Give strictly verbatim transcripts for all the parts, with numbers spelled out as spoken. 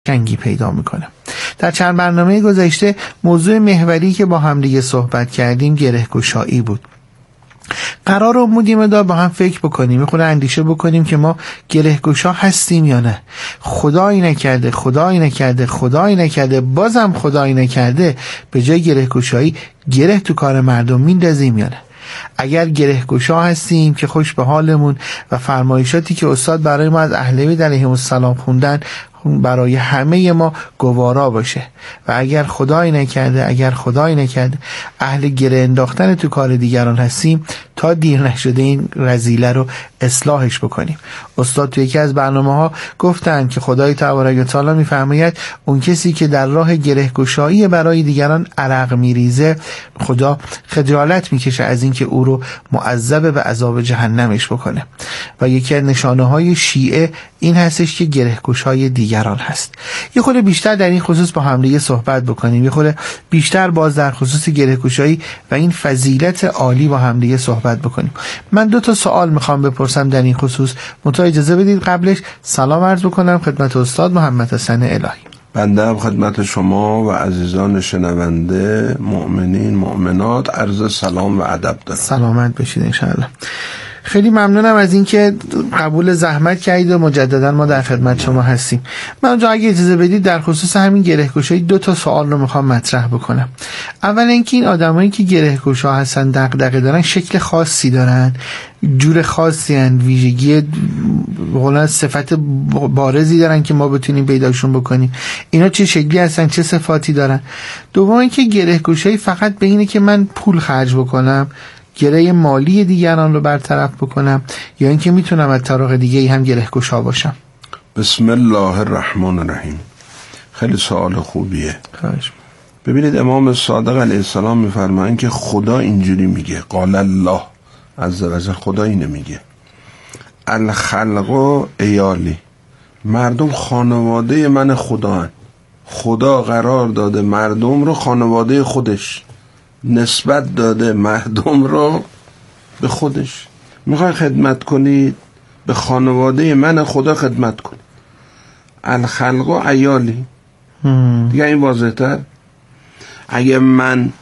جنگی پیدا میکنه. در چند برنامه گذشته موضوع محوری که با هم دیگه صحبت کردیم گره‌گشایی بود. قرار بودیم دا با هم فکر بکنیم، خود اندیشه بکنیم که ما گره‌گشا هستیم یا نه. خدایی نکرده خدایی نکرده خدایی نکرده بازم خدایی نکرده به جای گره‌گشایی گره تو کار مردم میندازیم یا نه. اگر گره‌گشا هستیم که خوش به حالمون و فرمایشاتی که استاد برای ما از اهل بیت علیهم السلام خوندن برای همه ما گوارا باشه، و اگر خدای نکرده اگر خدای نکرده اهل گره انداختن تو کار دیگران هستیم تا دیر نشده این رذیله رو اصلاحش بکنیم. استاد تو یکی از برنامه ها گفتن که خدای تبارک و تعالی میفرماید اون کسی که در راه گره‌گشایی برای دیگران عرق میریزه خدا خجالت میکشه از اینکه او رو معذب به عذاب جهنمش بکنه. و یکی از نشانه های شیعه این هستش که گره‌گشای دیگران هست. یه خورده بیشتر در این خصوص با هم دیگه صحبت بکنیم، یه خورده بیشتر باز در خصوص گره‌گشایی و این فضیلت عالی با هم دیگه صحبت بکنیم. من دو تا سوال میخوام بپرسم در این خصوص، منتها اجازه بدید قبلش سلام عرض بکنم خدمت استاد محمد حسن الهی. بنده هم خدمت شما و عزیزان شنونده مؤمنین مؤمنات عرض سلام و ادب دارم. سلامت بشید انشاءالله. خیلی ممنونم از اینکه قبول زحمت کردید و مجددا ما در خدمت شما هستیم. من اونجا اگه اجازه بدید در خصوص همین گره‌گشایی دو تا سوال رو میخوام مطرح بکنم. اول اینکه این آدمایی که گره‌گشا هستن دغدغه دارن شکل خاصی دارن، جور خاصی هن، ویژگی بقولن صفت بارزی دارن که ما بتونیم پیداشون بکنیم. اینا چه شکلی هستن، چه صفاتی دارن؟ دوم اینکه گره‌گشایی فقط به اینه که من پول خرج بکنم، گره مالی دیگران رو برطرف بکنم، یا اینکه میتونم از طریق دیگه ای هم گره‌گشا باشم؟ بسم الله الرحمن الرحیم. خیلی سوال خوبیه. خواهش. ببینید امام صادق علیه السلام میفرمایند که خدا اینجوری میگه، قال الله عز وجل، خدا اینو میگه الخلق ایالی، مردم خانواده من خدا هن. خدا قرار داده مردم رو خانواده خودش، نسبت داده مردم رو به خودش. میخوای خدمت کنید به خانواده من خدا خدمت کنید. الخلق و عیالی دیگه این واضح تر. اگه من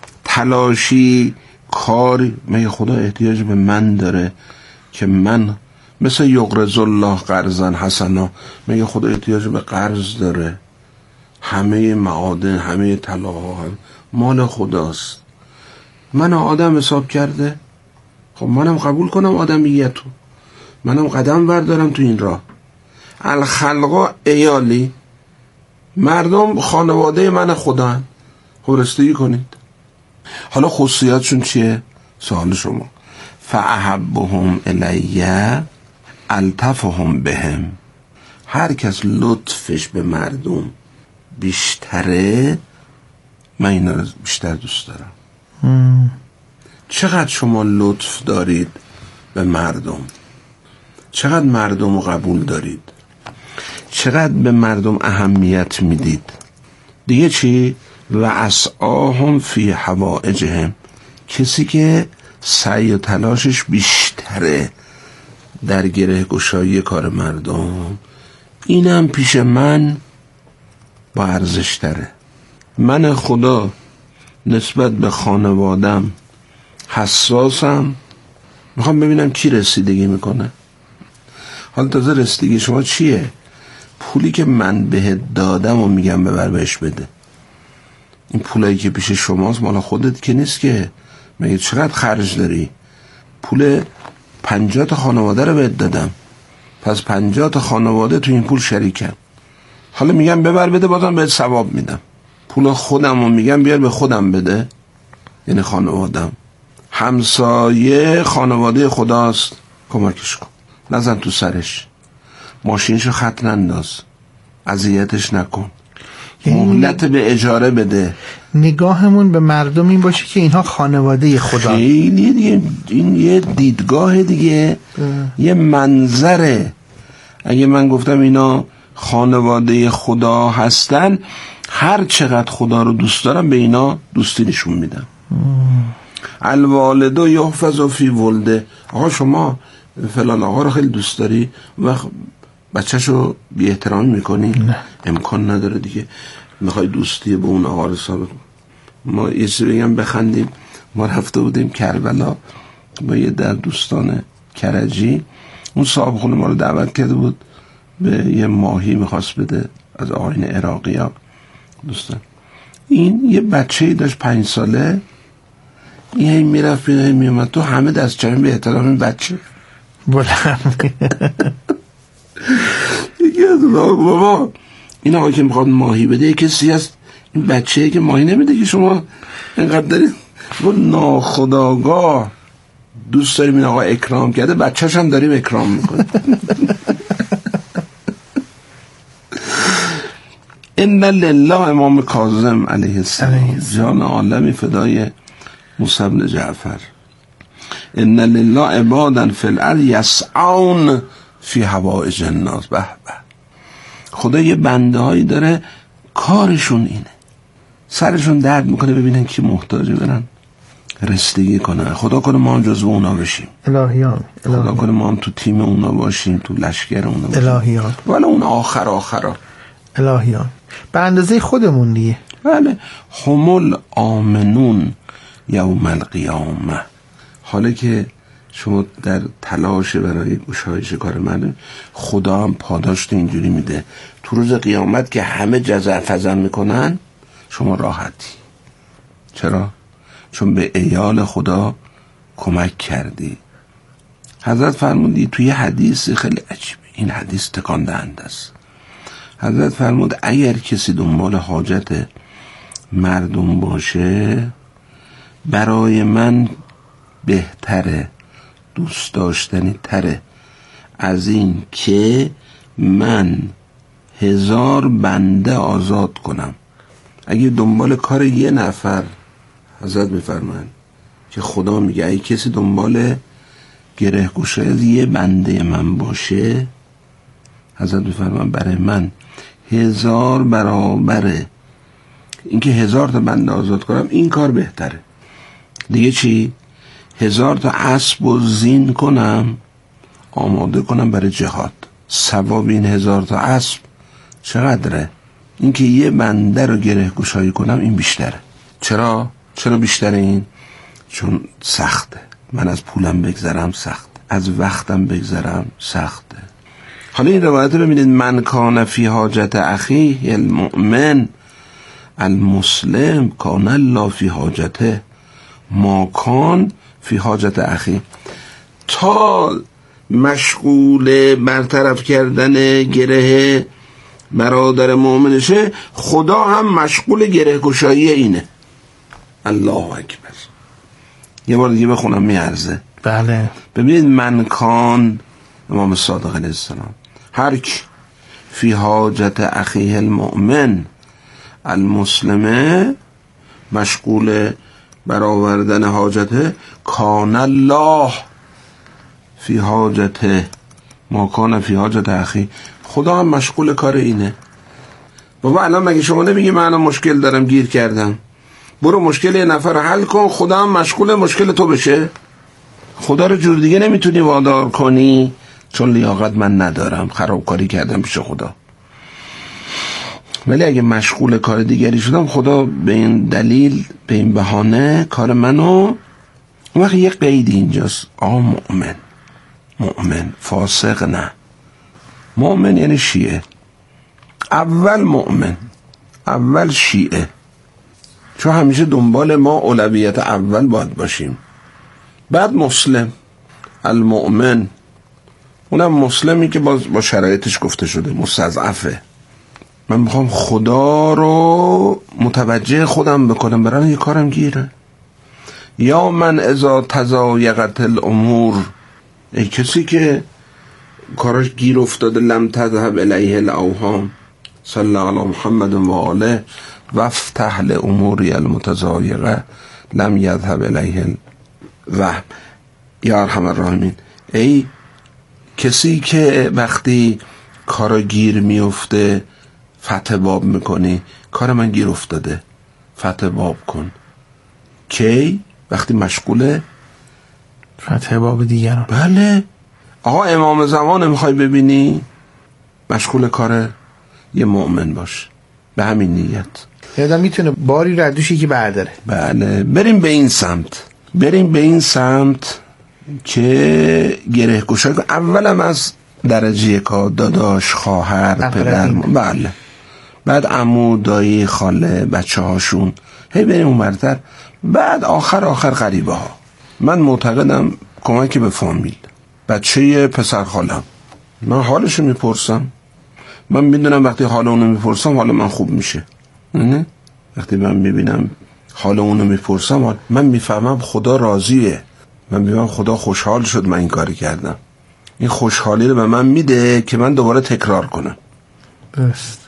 تلاشی کاری، مگه خدا احتیاج به من داره که من مثل یقرض الله قرضا حسنا، مگه خدا احتیاج به قرض داره؟ همه معادن همه طلاها هم مال خداست. من آدم حساب کرده، خب منم قبول کنم آدمیتو، منم قدم بردارم تو این راه. الخلق ایالی، مردم خانواده من خدا هن. خب رستگی کنید. حالا خصوصیاتشون چیه؟ سوال شما. فاحبهم الیه الطفهم بهم، هر کس لطفش به مردم بیشتره من اینا رو بیشتر دوست دارم. مم. چقدر شما لطف دارید به مردم، چقدر مردم رو قبول دارید، چقدر به مردم اهمیت میدید. دیگه چی؟ و اسعاهم فی حوائجهم، کسی که سعی و تلاشش بیشتره در گره‌گشایی کار مردم، اینم پیش من با ارزش تره. من خدا نسبت به خانوادم حساسم، میخوام ببینم کی رسیدگی میکنه. حالا تازه رسیدگی شما چیه؟ پولی که من بهت دادم و میگم ببر بهش بده. این پولایی که پیش شماست مال خودت که نیست که. مگه چقدر خرج داری؟ پول پنجاه تا خانواده رو بهت دادم، پس پنجاه تا خانواده تو این پول شریکن. حالا میگم ببر بده، بازم بهت ثواب میدم. پول خودم رو میگم بیار به خودم بده، یعنی خانوادم. همسایه خانواده خداست، کمکش کن، نزن تو سرش، ماشینشو خط ننداز، اذیتش نکن، مهلت به اجاره بده. نگاهمون به مردم این باشه که اینها خانواده خدا. خیلی دیگه، این یه دیدگاه دیگه، یه منظره. اگه من گفتم اینا خانواده خدا هستن، هر چقدر خدا رو دوست دارم به اینا دوستی نشون میدم. الوالد یحفظ فی ولده. آقا شما فلان آقا رو خیلی دوست داری، وقت بچه‌شو بی احترامی میکنی؟ نه. امکان نداره دیگه. میخوای دوستی با اون آقا رو ثابت. ما یه چیزی بگم بخندیم، ما رفته بودیم کربلا با یه در دوستان کرجی، اون صاحب خونه ما رو دعوت کرده بود به یه ماهی میخواست بده از آیین عراقی ها دوستان. این یه بچه‌ای داشت پنج ساله، این هی میرفت بیرون هی میومد، تو همه دست جمعی به احترام این بچه بلند یکی از بابا این آقا که میخواد ماهی بده یه کسی هست، این بچه‌ای که ماهی نمیده که شما اینقدر دارید و ناخودآگاه دوست داریم این آقا اکرام کرده، بچه‌ش هم داریم اکرام میکنه. ان لله امام کاظم علیه السلام جان عالمی فدای موسی بن جعفر. ان لله عبادا فی الارض یسعون فی حوائج الناس. به به، خدا یه بنده هایی داره کارشون اینه، سرشون درد میکنه ببینن کی محتاجه برن رسیدگی کنن. خدا کنه ما هم جزو اونا بشیم. الهیان. خدا کنه ما هم تو تیم اونا باشیم، تو لشکر اونا باشیم. الهیان. ولی اون آخر آخرا الهیان به اندازه خودمون دیگه. بله. هم آمنون یوم القیامه. حالا که شما در تلاش برای گشایش کار من، خدا هم پاداش اینجوری میده تو روز قیامت که همه جزع فزن میکنن، شما راحتی. چرا؟ چون به عیال خدا کمک کردی. حضرت فرمودی توی حدیث خیلی عجیبه، این حدیث تکان دهنده است. حضرت فرمود اگر کسی دنبال حاجت مردم باشه، برای من بهتره، دوست داشتنی تره از این که من هزار بنده آزاد کنم. اگه دنبال کار یه نفر، حضرت میفرمایند که خدا میگه اگه کسی دنبال گره گشایی از یه بنده من باشه، حضرت میفرمایند برای من هزار برابره اینکه هزار تا بنده آزاد کنم، این کار بهتره. دیگه چی؟ هزار تا اسب و زین کنم آماده کنم برای جهاد. ثواب این هزار تا اسب چقدره؟ اینکه یه بنده رو گره گشایی کنم این بیشتره. چرا؟ چرا بیشتره این؟ چون سخته. من از پولم بگذرم سخت، از وقتم بگذرم سخته. حالا این روایت رو ببینید، من کان فی حاجت اخیه المؤمن المسلم کان الله فی حاجته ما کان فی حاجت اخی. تا مشغول برطرف کردن گره برادر مؤمنشه، خدا هم مشغول گره گشایی اینه. الله اکبر. یه بار دیگه بخونم میارزه. بله. ببینید، من کان، امام صادق علیه السلام، هر کی فی حاجت اخیه المؤمن المسلمه، مشغول برآوردن حاجته، کان الله فی حاجته ما کان فی حاجت اخی. خدا هم مشغول کار اینه. بابا الان مگه شما نمیگی من الان مشکل دارم گیر کردم، برو مشکل یه نفر رو حل کن، خدا هم مشغول مشکل تو بشه؟ خدا رو جور دیگه نمیتونی وادار کنی، چون لیاقت من ندارم، خرابکاری کردم پیش خدا. ولی اگه مشغول کار دیگری شدم، خدا به این دلیل، به این بهانه کار منو. اون وقت یه قیدی اینجاست، آقا مؤمن، مؤمن فاسق نه. مؤمن یعنی شیعه. اول مؤمن، اول شیعه، چون همیشه دنبال ما اولویت اول باید باشیم. بعد مسلم، المؤمن، اونم مسلمی که باز با شرایطش گفته شده، مستضعفه. من میخوام خدا رو متوجه خودم بکنم، برای یه کارم گیره. یا من اذا تضایقت الامور، ای کسی که کارش گیر افتاده، لم تذهب الیه الاوهام، صلی علی محمد و آله وافتح لاموری المتضایقه لم یذهب الیه الوهم یا ارحم الراحمین. ای کسی که وقتی کارا گیر میفته فتح باب میکنی، کار من گیر افتاده، فتح باب کن. کی؟ وقتی مشغوله فتح باب دیگران. بله. آقا امام زمان میخوای ببینی؟ مشغول کار یه مؤمن باش، به همین نیت. یادم میتونه باری ردوشی که برداره. بله، بریم به این سمت بریم به این سمت که گره گشایی. اولم از درجه کا داداش، خواهر، پدر، بله، بعد عمو، دایی، خاله، بچه هاشون، هی بریم اون برتر، بعد آخر آخر غریبه ها. من معتقدم کمک به فامیل. بچه پسر خالم، من حالشو میپرسم، من میدونم وقتی حال اونو میپرسم حال من خوب میشه. نه؟ وقتی من میبینم حال اونو میپرسم حال... من میفهمم خدا راضیه، من میفهمم خدا خوشحال شد من این کاری کردم. این خوشحالی رو به من میده که من دوباره تکرار کنم. درست.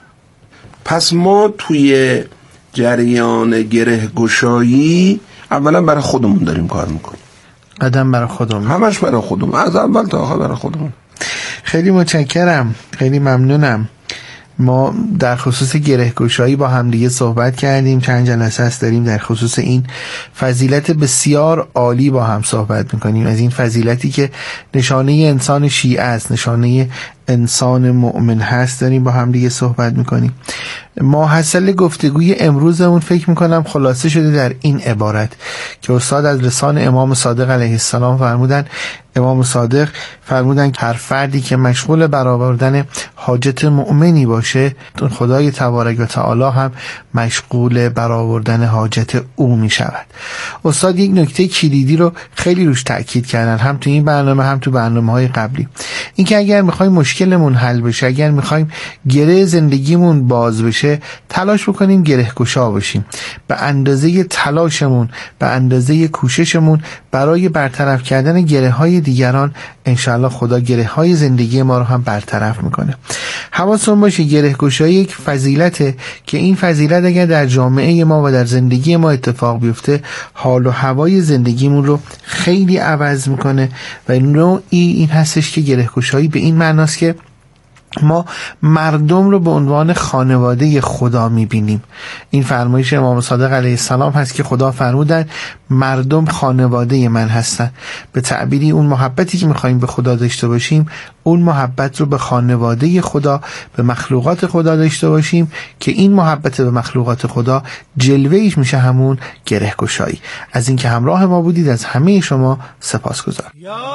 پس ما توی جریان گره گشایی اولا برای خودمون داریم کار میکنیم. قدم برای خودمون، همش برای خودمون، از اول تا آخر برای خودمون. خیلی متشکرم، خیلی ممنونم. ما در خصوص گره گشایی با هم دیگه صحبت کردیم، چند جلسه است داریم در خصوص این فضیلت بسیار عالی با هم صحبت میکنیم، از این فضیلتی که نشانه انسان شیعه است، نشانه انسان مؤمن هست، داریم با هم دیگه صحبت میکنیم. ماحصل گفتگوی امروزمون فکر میکنم خلاصه شده در این عبارت که استاد از لسان امام صادق علیه السلام فرمودن. امام صادق فرمودن که هر فردی که مشغول برآوردن حاجت مؤمنی باشه، خدای تبارک و تعالی هم مشغول برآوردن حاجت او می شود. استاد یک نکته کلیدی رو خیلی روش تأکید کردن، هم تو این برنامه هم تو برنامه های قبلی، این که اگر میخوایم مشکلمون حل بشه، اگر میخوایم گره زندگیمون باز بشه، تلاش بکنیم گره گشا باشیم. به اندازه تلاشمون، به اندازه کوششمون برای برطرف کردن گره های دیگران، انشاءالله خدا گره های زندگی ما رو هم برطرف میکنه. حواستون باشه گره گشایی یک فضیلته که این فضیلت اگر در جامعه ما و در زندگی ما اتفاق بیفته، حال و هوای زندگیمون رو خیلی عوض میکنه. و نوعی این هستش که گره گشایی به این معناست که ما مردم رو به عنوان خانواده خدا میبینیم. این فرمایش امام صادق علیه السلام هست که خدا فرمودن مردم خانواده من هستن. به تعبیری اون محبتی که میخوایم به خدا داشته باشیم، اون محبت رو به خانواده خدا، به مخلوقات خدا داشته باشیم که این محبت به مخلوقات خدا جلوه‌ایش میشه همون گره گشایی. از اینکه همراه ما بودید از همه شما سپاسگزارم.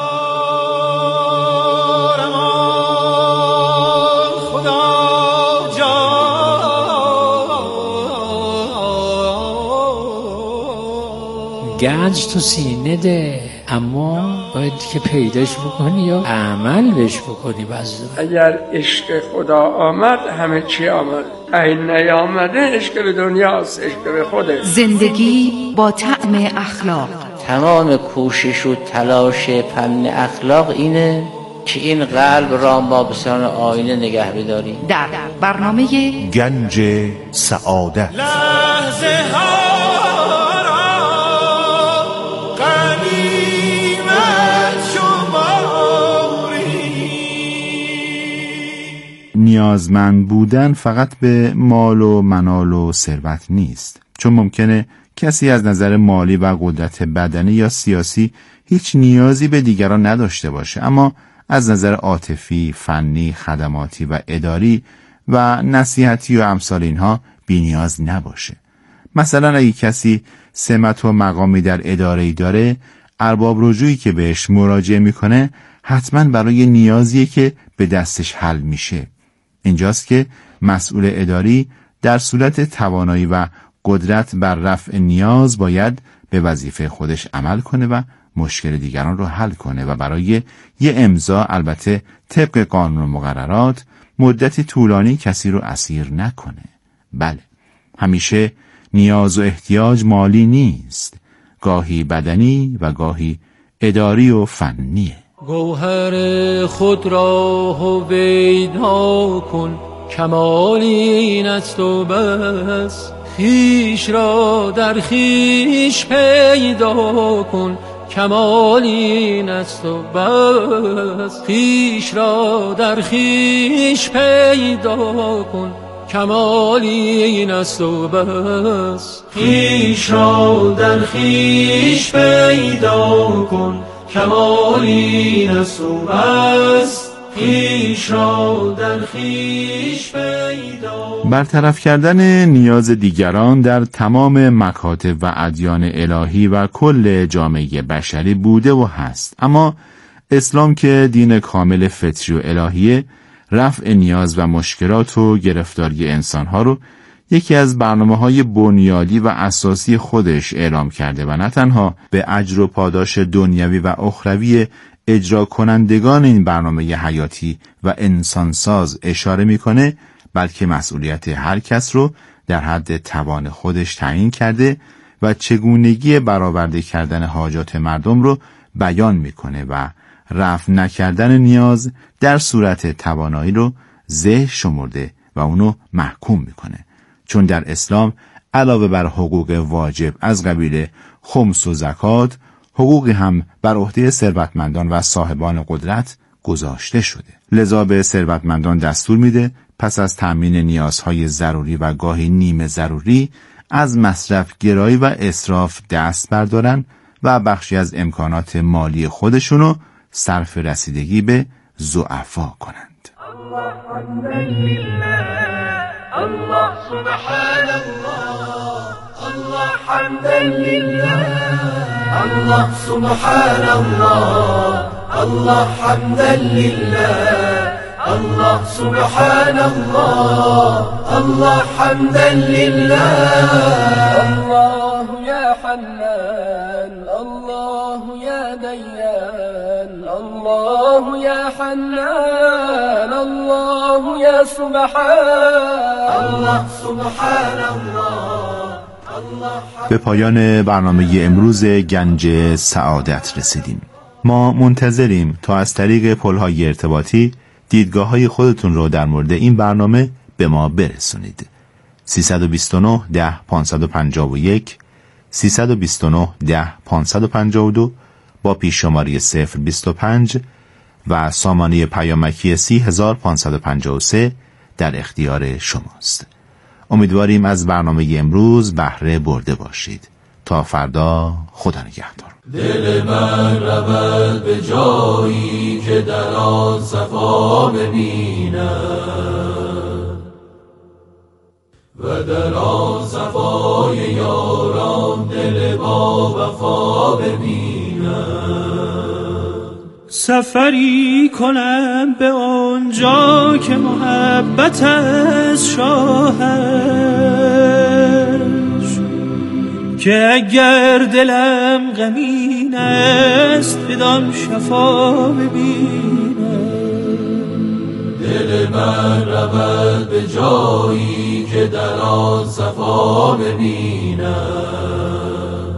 گنج تو سینه ده، اما باید که پیداش بکنی یا عمل بش بکنی. بعضی اگر عشق خدا آمد همه چی آمد، این نیامده عشق به دنیاست، عشق به خوده. زندگی با طعم اخلاق. تمام کوشش و تلاش فن اخلاق اینه که این قلب را ما به سان آینه نگه بداریم. در برنامه گنج سعادت لحظه ها نیازمند بودن فقط به مال و منال و ثروت نیست، چون ممکنه کسی از نظر مالی و قدرت بدنی یا سیاسی هیچ نیازی به دیگران نداشته باشه، اما از نظر عاطفی، فنی، خدماتی و اداری و نصیحتی و امثال اینها بی‌نیاز نباشه. مثلا اگه کسی سمت و مقامی در اداره‌ای داره، ارباب رجوعی که بهش مراجعه میکنه حتما برای نیازیه که به دستش حل میشه. اینجاست که مسئول اداری در صورت توانایی و قدرت بر رفع نیاز باید به وظیفه خودش عمل کنه و مشکل دیگران رو حل کنه و برای یه امضا، البته طبق قانون و مقررات، مدتی طولانی کسی رو اسیر نکنه. بله، همیشه نیاز و احتیاج مالی نیست، گاهی بدنی و گاهی اداری و فنیه. گوهر خود را هویدا کن، کمال این است و بس. خویش را در خویش پیدا کن، کمال این است و بس. خویش را در خویش پیدا کن، کمال این است و بس. خویش را در خویش پیدا کن، کمال این است و بس. خویش را در خویش پیدا. برطرف کردن نیاز دیگران در تمام مکاتب و ادیان الهی و کل جامعه بشری بوده و هست، اما اسلام که دین کامل فطری و الهیه، رفع نیاز و مشکلات و گرفتاری انسانها رو یکی از برنامه‌های بنیادی و اساسی خودش اعلام کرده و نه تنها به اجر و پاداش دنیوی و اخروی اجرا کنندگان این برنامه حیاتی و انسانساز اشاره میکنه، بلکه مسئولیت هر کس رو در حد توان خودش تعیین کرده و چگونگی برآورده کردن حاجات مردم رو بیان میکنه و رفع نکردن نیاز در صورت توانایی رو ذهن شمرده و اونو محکوم میکنه. چون در اسلام علاوه بر حقوق واجب از قبیل خمس و زکات، حقوقی هم بر عهده ثروتمندان و صاحبان قدرت گذاشته شده. لذا به ثروتمندان دستور میده پس از تأمین نیازهای ضروری و گاهی نیمه ضروری از مصرف گرایی و اسراف دست بردارن و بخشی از امکانات مالی خودشونو صرف رسیدگی به ضعفا کنند. الله سبحان الله الله حمدا لله الله سبحان الله الله حمدا لله الله سبحان الله الله حمدا لله الله يا حنان الله يا ديان الله يا حنان الله يا سبحان الله سبحان الله. به پایان برنامه امروز گنج سعادت رسیدیم. ما منتظریم تا از طریق پل‌های ارتباطی دیدگاه‌های خودتون رو در مورد این برنامه به ما برسونید. سیصد و بیست و نه ده پانصد و پنجاه و یک سیصد و بیست و نه ده پانصد و پنجاه و دو با پیش شماره صفر بیست و پنج و سامانه پیامکی سی هزار پانصد و پنجاه و سه در اختیار شماست. امیدواریم از برنامه امروز بهره برده باشید. تا فردا، خدا نگهدار. دل من رود به جایی که در آن صفا ببینم و در آن صفای یاران دل با وفا ببینم. سفری کنم به آنجا که محبت از شاهش، که اگر دلم غمین است بدان شفا ببینم. دل من رود به جایی که در آن صفا ببینم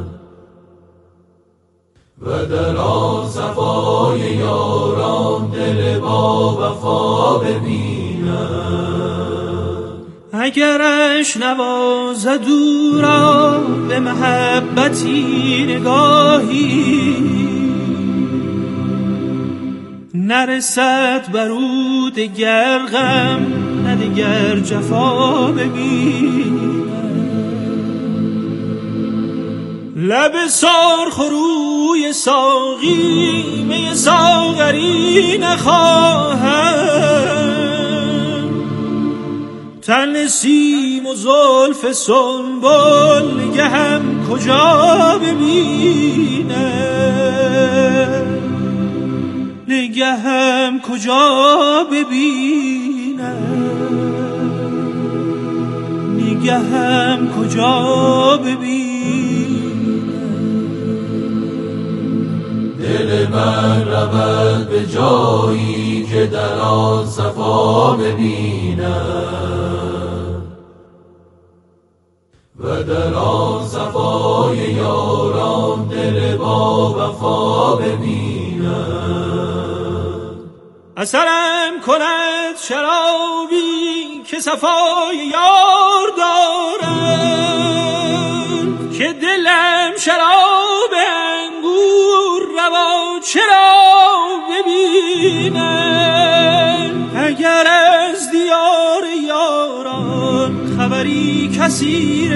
و در آن صفای یاران دل با وفا ببینم. اگرش نوازد او را به محبتی نگاهی، نرسد بر او دگر غم نه دگر جفا ببینم. لب سرخ روی ساقی می ساغری نخواهم، تن سیم و زلف سنبل نگهم کجا ببینم، نگهم کجا ببینم، نگهم کجا ببینم. دل من رود به جایی که در آن صفا ببینم و در آن صفای یاران دل با وفا ببینم. اثرم کند شرابی که صفای یار دارد، که دلم شراب انگور روا چرا ببینم. اگر از دیار یاران خبری کسی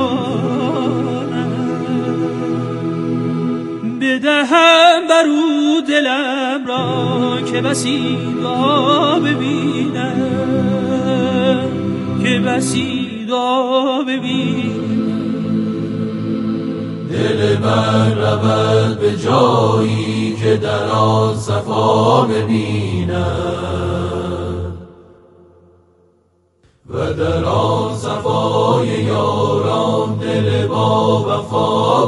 رسانم، بدهم بر او تو دلم را که بسی دعا ببینم، که بسی دعا ببینم. دل من رود به جایی که در آن صفا ببینم و در آن صفای یاران دل با وفا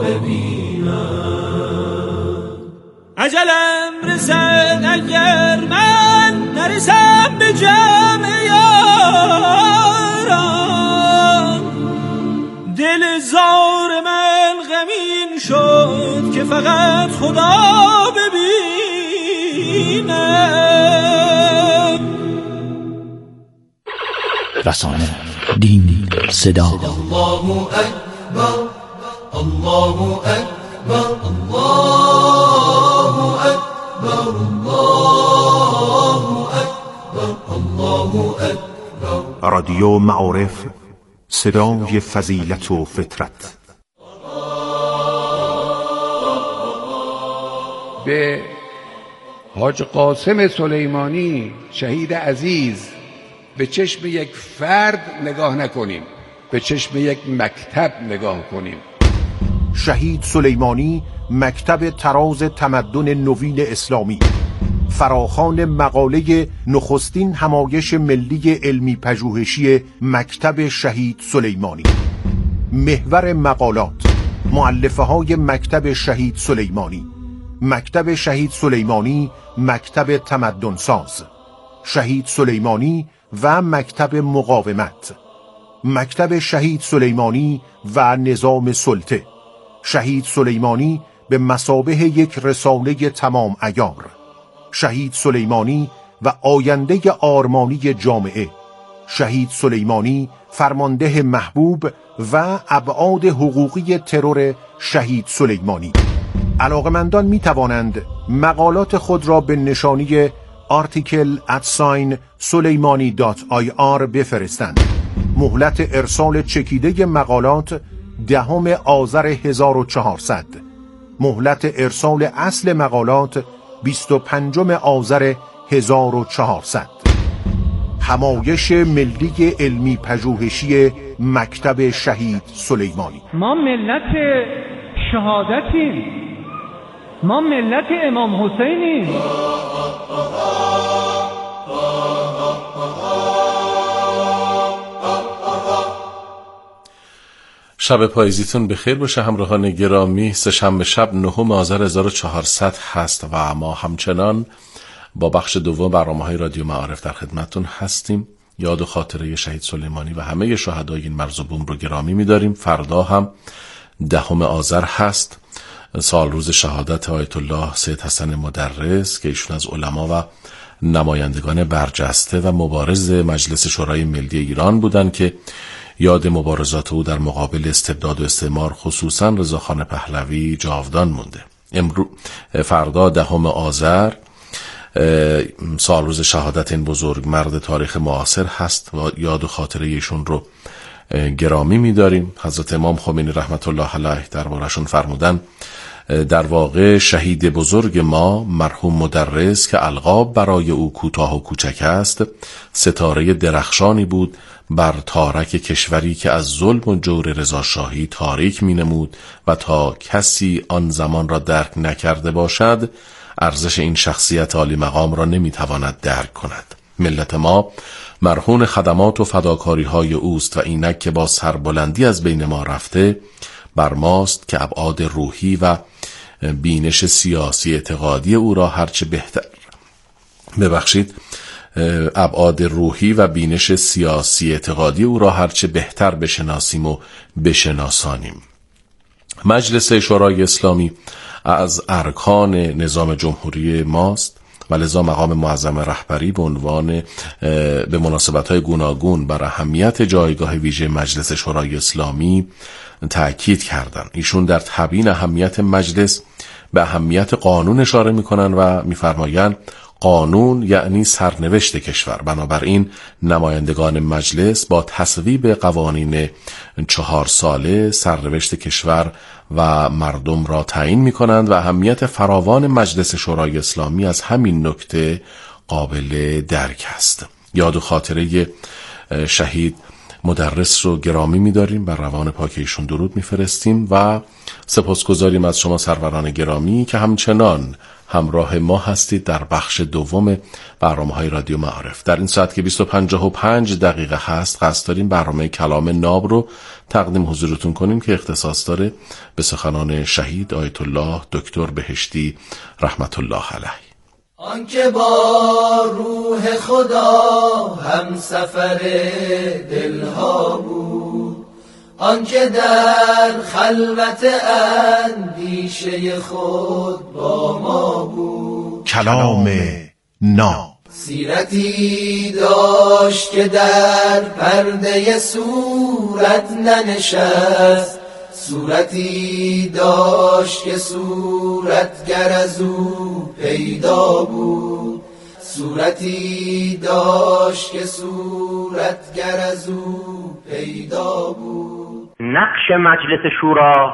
ببینم. عجلم رسد اگر من نرسم به جمع یاران، دل زار من غمین شد که فقط خدا ببینم. رسانه، دین، صدا. الله اکبر، الله اکبر، الله اکبر، الله اکبر، الله اکبر. رادیو معارف، صدای فضیلت و فطرت. به حاج قاسم سلیمانی شهید عزیز به چشم یک فرد نگاه نکنیم، به چشم یک مکتب نگاه کنیم. شهید سلیمانی مکتب تراز تمدن نوین اسلامی، فراخوان مقاله نخستین همایش ملی علمی پژوهشی مکتب شهید سلیمانی. محور مقالات مؤلفه های مکتب شهید سلیمانی: مکتب شهید سلیمانی، مکتب تمدن ساز، شهید سلیمانی و مکتب مقاومت، مکتب شهید سلیمانی و نظام سلطه، شهید سلیمانی به مثابه یک رساله تمام عیار، شهید سلیمانی و آینده آرمانی جامعه، شهید سلیمانی فرمانده محبوب و ابعاد حقوقی ترور شهید سلیمانی. علاقمندان می توانند مقالات خود را به نشانی آرتیکل ات ساین سلیمانی دات آی آر بفرستند. مهلت ارسال چکیده مقالات دهم آذر هزار و چهارصد. مهلت ارسال اصل مقالات بیست و پنجم آذر هزار و چهارصد. همایش ملی علمی پژوهشی مکتب شهید سلیمانی. ما ملت شهادتیم، ما ملت امام حسینیم. شب پاییزیتون بخیر باشه همراهان گرامی. سه‌شنبه شب نهم آذر هزار و چهارصد هست و ما همچنان با بخش دوم برنامه‌های رادیو معارف در خدمتتون هستیم. یاد و خاطره شهید سلیمانی و همه شهدای این مرز و بوم رو گرامی می‌داریم. فردا هم دهم آذر هست، سال روز شهادت آیت الله سید حسن مدرس که ایشون از علما و نمایندگان برجسته و مبارز مجلس شورای ملی ایران بودن که یاد مبارزات او در مقابل استبداد و استعمار خصوصا رضاخان پهلوی جاودان مونده. امروز فردا دهم آذر سال روز شهادت این بزرگ مرد تاریخ معاصر هست و یاد و خاطره ایشون رو گرامی می‌داریم. حضرت امام خمینی رحمت الله علیه دربارشون فرمودن در واقع شهید بزرگ ما مرحوم مدرس که القاب برای او کوتاه و کوچک است، ستاره درخشانی بود بر تارک کشوری که از ظلم و جور رضاشاهی تاریک می‌نمود و تا کسی آن زمان را درک نکرده باشد ارزش این شخصیت عالی مقام را نمی‌تواند درک کند. ملت ما مرهون خدمات و فداکاری های اوست و اینک که با سربلندی از بین ما رفته بر ماست که ابعاد روحی و بینش سیاسی اعتقادی او را هرچه بهتر ببخشید ابعاد روحی و بینش سیاسی اعتقادی او را هرچه بهتر بشناسیم و بشناسانیم. مجلس شورای اسلامی از ارکان نظام جمهوری ماست و لذا مقام معظم رهبری به عنوان به مناسبت‌های گوناگون بر اهمیت جایگاه ویژه مجلس شورای اسلامی تأکید کردند. ایشون در تبیین اهمیت مجلس به اهمیت قانون اشاره می‌کنند و می‌فرمایند قانون یعنی سرنوشت کشور. بنابراین نمایندگان مجلس با تصویب قوانین چهار ساله سرنوشت کشور و مردم را تعیین می کنند و اهمیت فراوان مجلس شورای اسلامی از همین نکته قابل درک است. یاد و خاطره شهید مدرس رو گرامی می‌داریم، بر روان پاک ایشون درود می‌فرستیم و سپاسگزاریم از شما سروران گرامی که همچنان همراه ما هستید در بخش دوم برنامه‌های رادیو معارف. در این ساعت که بیست و پنجاه و پنج دقیقه هست قصد داریم برنامه کلام ناب رو تقدیم حضورتون کنیم که اختصاص داره به سخنان شهید آیت الله دکتر بهشتی رحمت الله علیه. آنکه با روح خدا هم سفر دلها بود، آنکه در خلوت اندیشه خود با ما بود. کلام ناب. سیرتی داشت که در پرده صورت ننشست، صورتی داشت که صورتگر از او پیدا بود، صورتی داشت که صورتگر از او پیدا بود. نقش مجلس شورا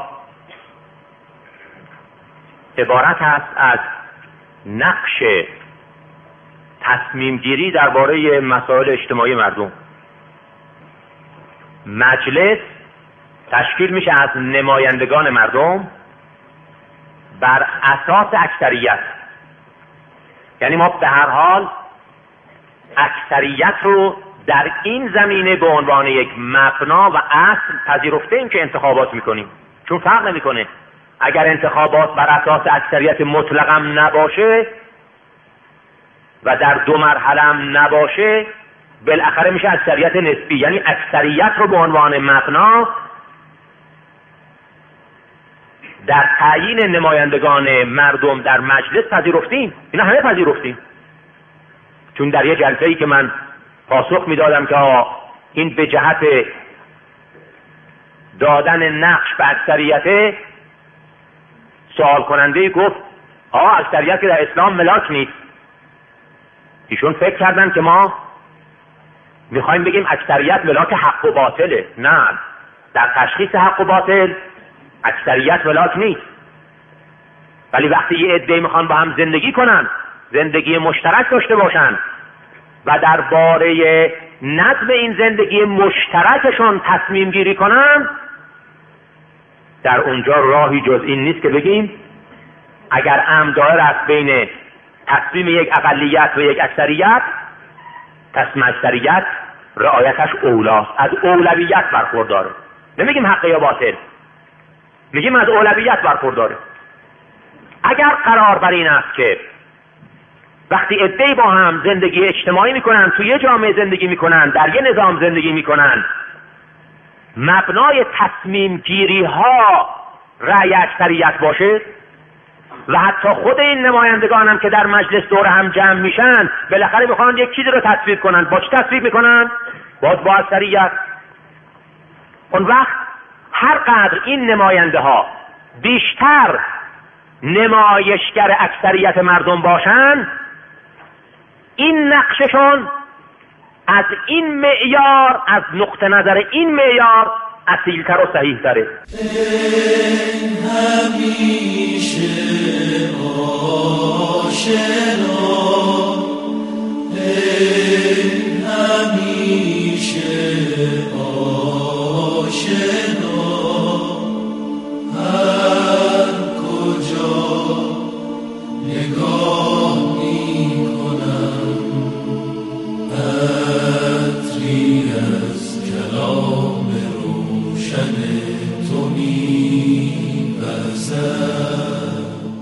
عبارت است از نقش تصمیم گیری درباره مسائل اجتماعی مردم. مجلس تشکیل میشه از نمایندگان مردم بر اساس اکثریت، یعنی ما به هر حال اکثریت رو در این زمینه به عنوان یک مبنا و اصل پذیرفته ایم که انتخابات میکنیم، چون فرق نمیکنه اگر انتخابات بر اساس اکثریت مطلقم نباشه و در دو مرحله هم نباشه، بالاخره میشه اکثریت نسبی، یعنی اکثریت رو به عنوان مبنا در تعیین نمایندگان مردم در مجلس پذیرفتیم. اینا همه پذیرفتیم، چون در یه جلسه‌ای که من پاسخ میدادم که این به جهت دادن نقش به اکثریت، سوال کننده گفت آه اکثریت که در اسلام ملاک نیست. ایشون فکر کردن که ما میخوایم بگیم اکثریت ملاک حق و باطله. نه، در تشخیص حق و باطل اکثریت ملاک نیست، ولی وقتی یه عده میخوان با هم زندگی کنن، زندگی مشترک داشته باشن و درباره نظم این زندگی مشترکشون تصمیم گیری کنن، در اونجا راهی جز این نیست که بگیم اگر امر دائر است بین تصمیم یک اقلیت و یک اکثریت، تصمیم اکثریت رعایتش اولاست، از اولویت برخورداره. نمیگیم حق یا باطل، میگیم از اولویت برخورداره. اگر قرار بر این است که وقتی عده‌ای با هم زندگی اجتماعی میکنن، توی یه جامعه زندگی میکنن، در یه نظام زندگی میکنن، مبنای تصمیم گیری ها رأی اکثریت باشه و حتی خود این نمایندگان هم که در مجلس دور هم جمع میشن بالاخره میخوان یک چیزی رو تصویب کنن، با چی تصویب میکنن؟ باز با اکثریت. اون وقت هر قدر این نماینده ها بیشتر نمایشگر اکثریت مردم باشن، این نقششون از این معیار، از نقطه نظر این معیار اصیلتر و صحیح تره. همیشه آشنا، همیشه آشنا، هر کجا نگاه می کنم عطری از کلام روشن تو می وزد.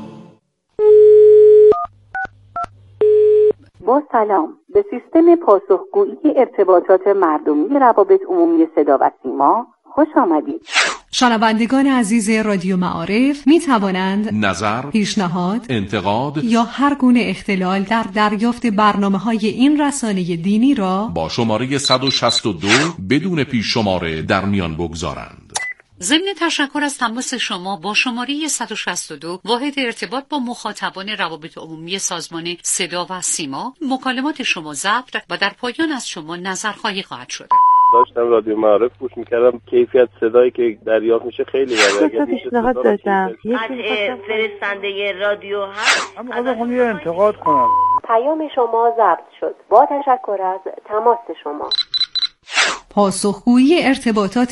با سلام، به سیستم پاسخگویی ارتباطات مردمی روابط عمومی صدا و سیما خوش آمدید. شنوندگان عزیز رادیو معارف می توانند نظر، پیشنهاد، انتقاد یا هر گونه اختلال در دریافت برنامه‌های این رسانه دینی را با شماره صد و شصت و دو بدون پیش شماره در میان بگذارند. ضمن تشکر از تماس شما با شماره صد و شصت و دو واحد ارتباط با مخاطبان روابط عمومی سازمان صدا و سیما، مکالمات شما ضبط و در پایان از شما نظرخواهی خواهد شد. داشتم رادیو معارف گوش میکردم، کیفیت صدایی که دریافت میشه خیلی بده. اگه پیشنهاد داشتم قطع فرستنده رادیو هست. اما خودم یه انتقاد کنم. پیام شما ضبط شد. با تشکر از تماس شما. پاسخگویی ارتباطات